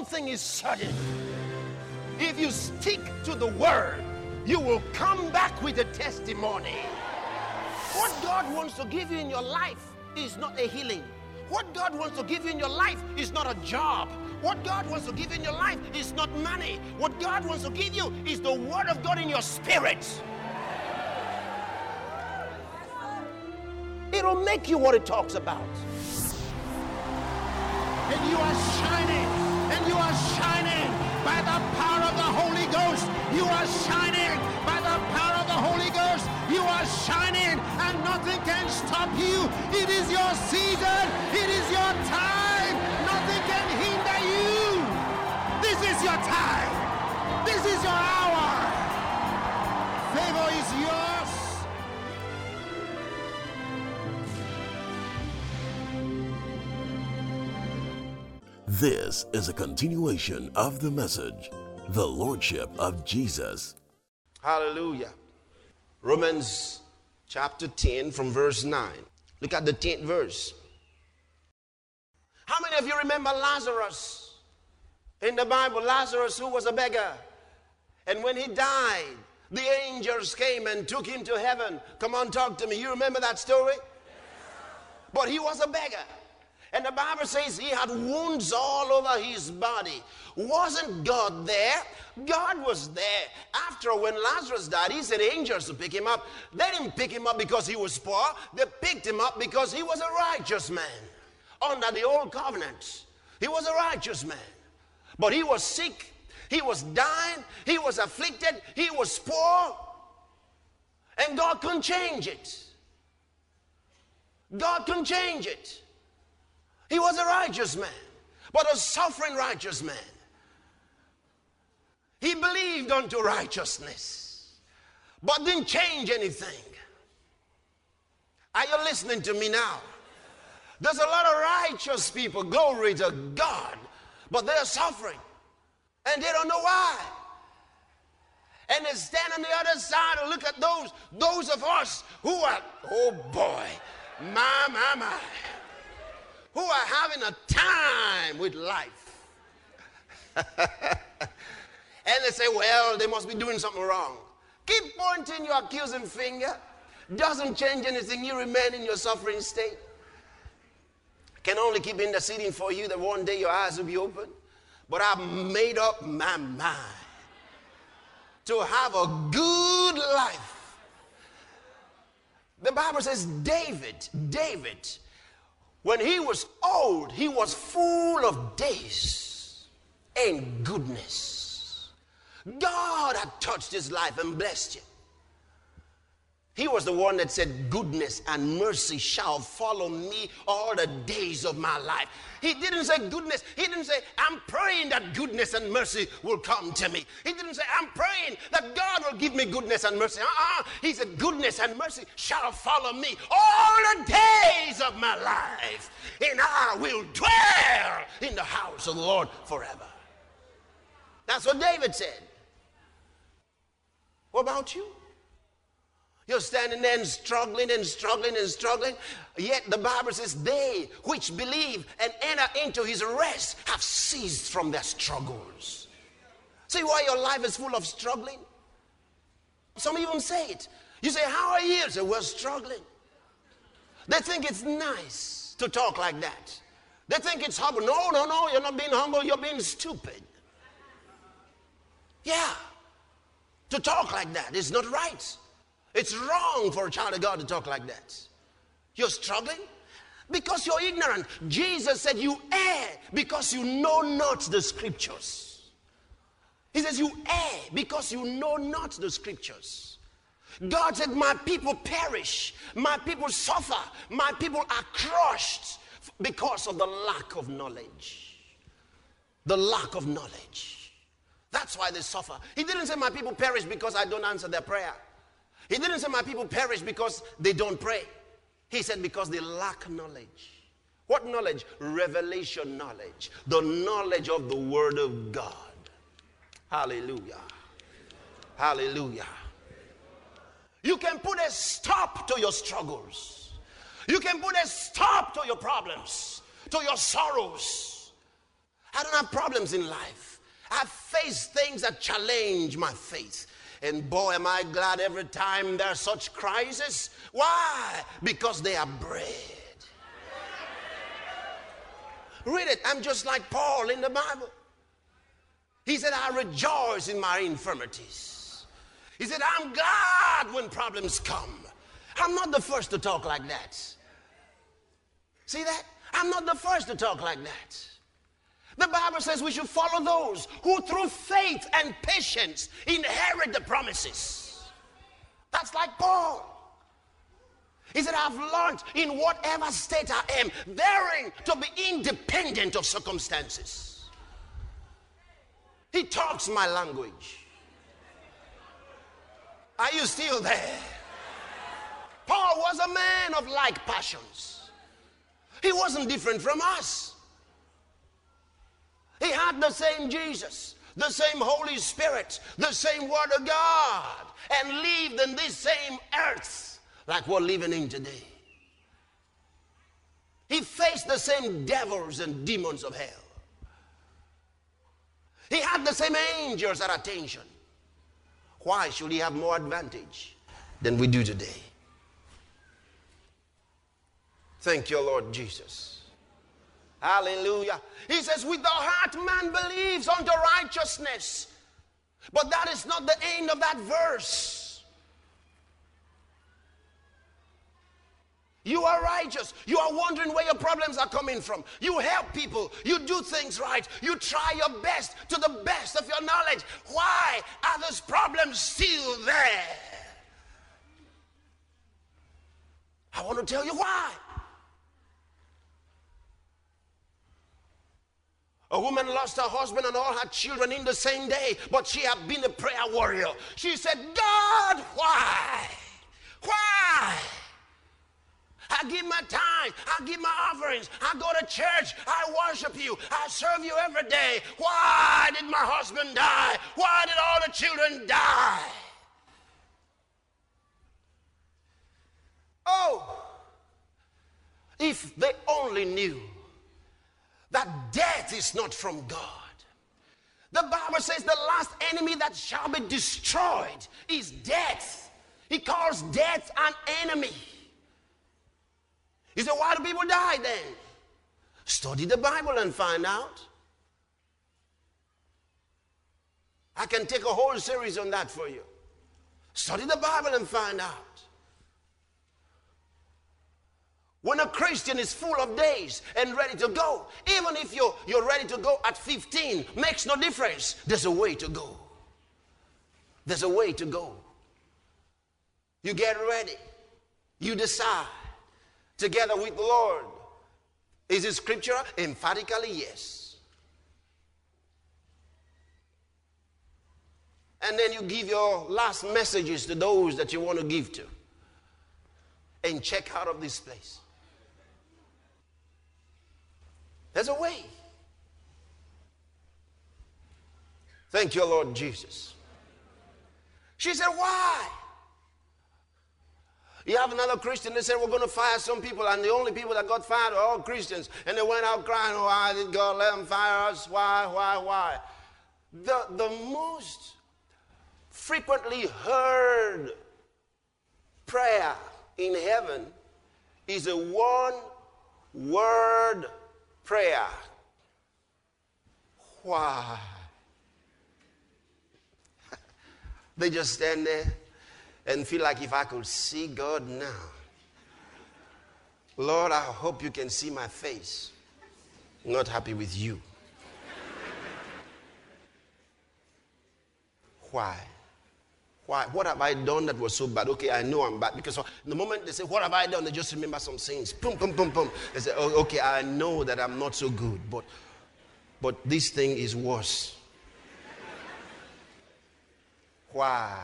thing is certain. If you stick to the word, you will come back with a testimony. What God wants to give you in your life is not a healing. What God wants to give you in your life is not a job. What God wants to give you in your life is not money. What God wants to give you is the word of God in your spirit. It'll make you what it talks about. And you are shining. And you are shining by the power of the Holy Ghost. You are shining by the power of the Holy Ghost. You are shining and nothing can stop you. It is your season. It is your time. Nothing can hinder you. This is your time. This is your hour. Favor is yours. This is a continuation of the message, the Lordship of Jesus. Hallelujah. Romans chapter 10 from verse 9. Look at the 10th verse. How many of you remember Lazarus? In the Bible, Lazarus, who was a beggar. And when he died, the angels came and took him to heaven. Come on, talk to me. You remember that story? Yes. But he was a beggar. And the Bible says he had wounds all over his body. Wasn't God there? God was there. After when Lazarus died, he sent angels to pick him up. They didn't pick him up because he was poor. They picked him up because he was a righteous man. Under the old covenant, he was a righteous man. But he was sick. He was dying. He was afflicted. He was poor. And God can change it. God can change it. He was a righteous man, but a suffering righteous man. He believed unto righteousness, but didn't change anything. Are you listening to me now? There's a lot of righteous people, glory to God, but they're suffering, and they don't know why. And they stand on the other side and look at those of us who are, oh boy, my. Who are having a time with life. And they say, well, they must be doing something wrong. Keep pointing your accusing finger. Doesn't change anything. You remain in your suffering state. Can only keep interceding for you that one day your eyes will be open. But I've made up my mind to have a good life. The Bible says David, when he was old, he was full of days and goodness. God had touched his life and blessed him. He was the one that said, goodness and mercy shall follow me all the days of my life. He didn't say goodness. He didn't say, I'm praying that goodness and mercy will come to me. He didn't say, I'm praying that God will give me goodness and mercy. He said, goodness and mercy shall follow me all the days of my life. And I will dwell in the house of the Lord forever. That's what David said. What about you? You're standing there and struggling. Yet the Bible says, they which believe and enter into his rest have ceased from their struggles. See why your life is full of struggling? Some even say it. You say, how are you? Say, we're struggling. They think it's nice to talk like that. They think it's humble. No, you're not being humble, you're being stupid. Yeah. To talk like that is not right. It's wrong for a child of God to talk like that. You're struggling because you're ignorant. Jesus said you err because you know not the scriptures. He says you err because you know not the scriptures. God said my people perish, my people suffer, my people are crushed because of the lack of knowledge. The lack of knowledge. That's why they suffer. He didn't say my people perish because I don't answer their prayer. He didn't say my people perish because they don't pray. He said because they lack knowledge. What knowledge? Revelation knowledge. The knowledge of the Word of God. Hallelujah. Hallelujah. You can put a stop to your struggles. You can put a stop to your problems, to your sorrows. I don't have problems in life. I've faced things that challenge my faith. And boy, am I glad every time there's such crisis. Why? Because they are bread. Read it. I'm just like Paul in the Bible. He said, I rejoice in my infirmities. He said, I'm glad when problems come. I'm not the first to talk like that. See that? I'm not the first to talk like that. The Bible says we should follow those who through faith and patience inherit the promises. That's like Paul. He said, I've learned in whatever state I am, daring to be independent of circumstances. He talks my language. Are you still there? Paul was a man of like passions. He wasn't different from us. He had the same Jesus, the same Holy Spirit, the same Word of God, and lived in this same earth like we're living in today. He faced the same devils and demons of hell. He had the same angels at attention. Why should he have more advantage than we do today? Thank you, Lord Jesus. Hallelujah. He says, with the heart man believes unto righteousness. But that is not the end of that verse. You are righteous. You are wondering where your problems are coming from. You help people. You do things right. You try your best to the best of your knowledge. Why are those problems still there? I want to tell you why. A woman lost her husband and all her children in the same day, but she had been a prayer warrior. She said, God, why? Why? I give my time, I give my offerings, I go to church, I worship you, I serve you every day. Why did my husband die? Why did all the children die? Oh, if they only knew that death is not from God. The Bible says the last enemy that shall be destroyed is death. He calls death an enemy. He said, why do people die then? Study the Bible and find out. I can take a whole series on that for you. Study the Bible and find out. When a Christian is full of days and ready to go, even if you're ready to go at 15, makes no difference. There's a way to go. There's a way to go. You get ready. You decide. Together with the Lord. Is it scripture? Emphatically, yes. And then you give your last messages to those that you want to give to. And check out of this place. There's a way. Thank you, Lord Jesus. She said, why? You have another Christian that said, we're going to fire some people, and the only people that got fired are all Christians. And they went out crying, why did God let them fire us? Why? The most frequently heard prayer in heaven is a one-word prayer. Why? They just stand there and feel like, if I could see God now, Lord, I hope you can see my face. Not happy with you. Why? What have I done that was so bad? Okay, I know I'm bad. Because the moment they say, what have I done? They just remember some sins. Boom, boom, boom, boom. They say, oh, okay, I know that I'm not so good. But this thing is worse. Why?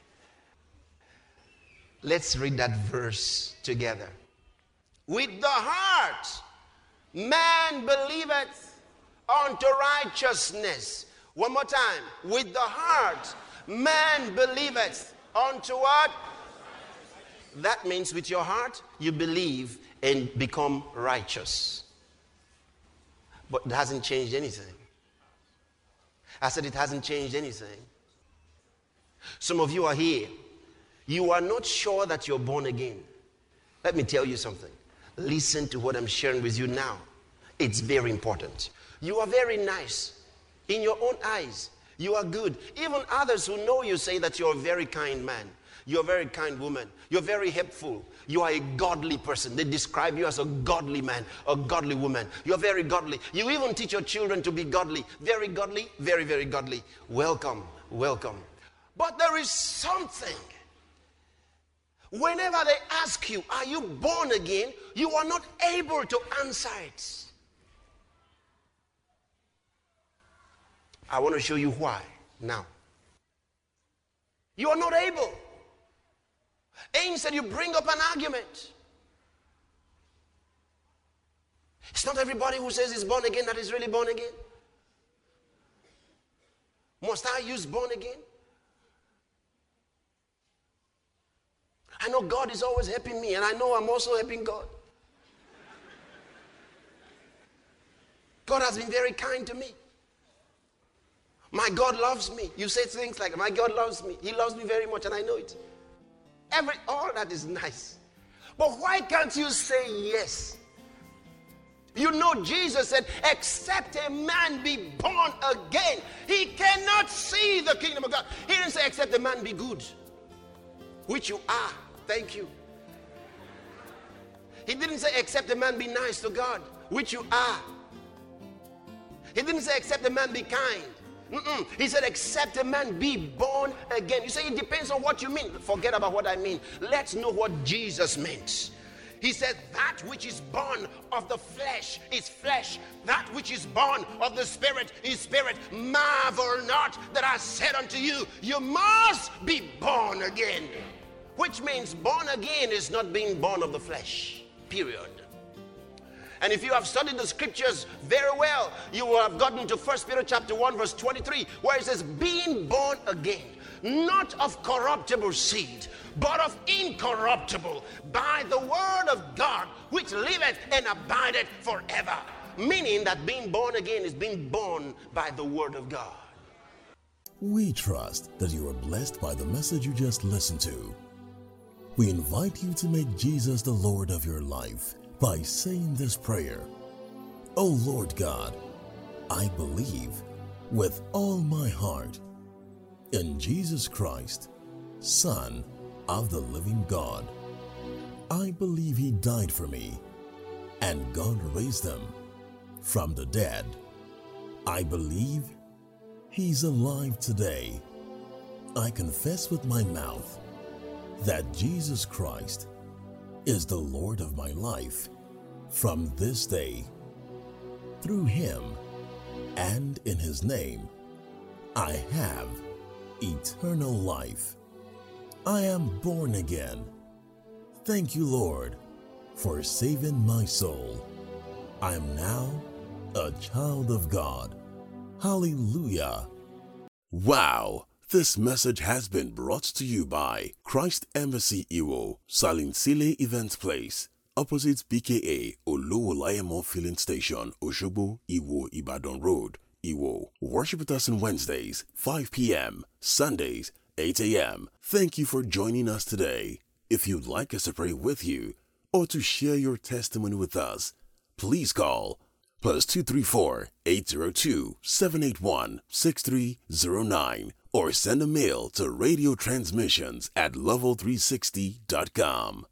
Let's read that verse together. With the heart, man believeth unto righteousness. One more time. With the heart, man believeth unto what? That means with your heart, you believe and become righteous. But it hasn't changed anything. I said it hasn't changed anything. Some of you are here. You are not sure that you're born again. Let me tell you something. Listen to what I'm sharing with you now. It's very important. You are very nice. In your own eyes, you are good. Even others who know you say that you're a very kind man. You're a very kind woman. You're very helpful. You are a godly person. They describe you as a godly man, a godly woman. You're very godly. You even teach your children to be godly. Very godly, very, very godly. Welcome, welcome. But there is something. Whenever they ask you, are you born again? You are not able to answer it. I want to show you why now. You are not able. Instead, you bring up an argument. It's not everybody who says he's born again that is really born again. Must I use born again? I know God is always helping me, and I know I'm also helping God. God has been very kind to me. My God loves me. You say things like, my God loves me. He loves me very much, and I know it. All that is nice. But why can't you say yes? You know Jesus said, except a man be born again, he cannot see the kingdom of God. He didn't say, except a man be good, which you are. Thank you. He didn't say, except a man be nice to God, which you are. He didn't say, except a man be kind. He said, except a man be born again. You say, it depends on what you mean. Forget about what I mean. Let's know what Jesus meant. He said, that which is born of the flesh is flesh. That which is born of the spirit is spirit. Marvel not that I said unto you, you must be born again. Which means born again is not being born of the flesh. Period. And if you have studied the scriptures very well, you will have gotten to 1 Peter chapter 1 verse 23, where it says, being born again, not of corruptible seed, but of incorruptible, by the word of God, which liveth and abideth forever. Meaning that being born again is being born by the word of God. We trust that you are blessed by the message you just listened to. We invite you to make Jesus the Lord of your life by saying this prayer. Oh Lord God, I believe with all my heart in Jesus Christ, Son of the living God. I believe he died for me and God raised him from the dead. I believe he's alive today. I confess with my mouth that Jesus Christ is the Lord of my life from this day. Through him and in his name, I have eternal life. I am born again. Thank you, Lord, for saving my soul. I am now a child of God. Hallelujah. Wow! This message has been brought to you by Christ Embassy Iwo, Salinsile Event Place, opposite PKA Oluwalayemo Filling Station, Oshobo, Iwo, Ibadan Road, Iwo. Worship with us on Wednesdays, 5 p.m., Sundays, 8 a.m. Thank you for joining us today. If you'd like us to pray with you or to share your testimony with us, please call +234 802 781 6309 or send a mail to radiotransmissions@level360.com.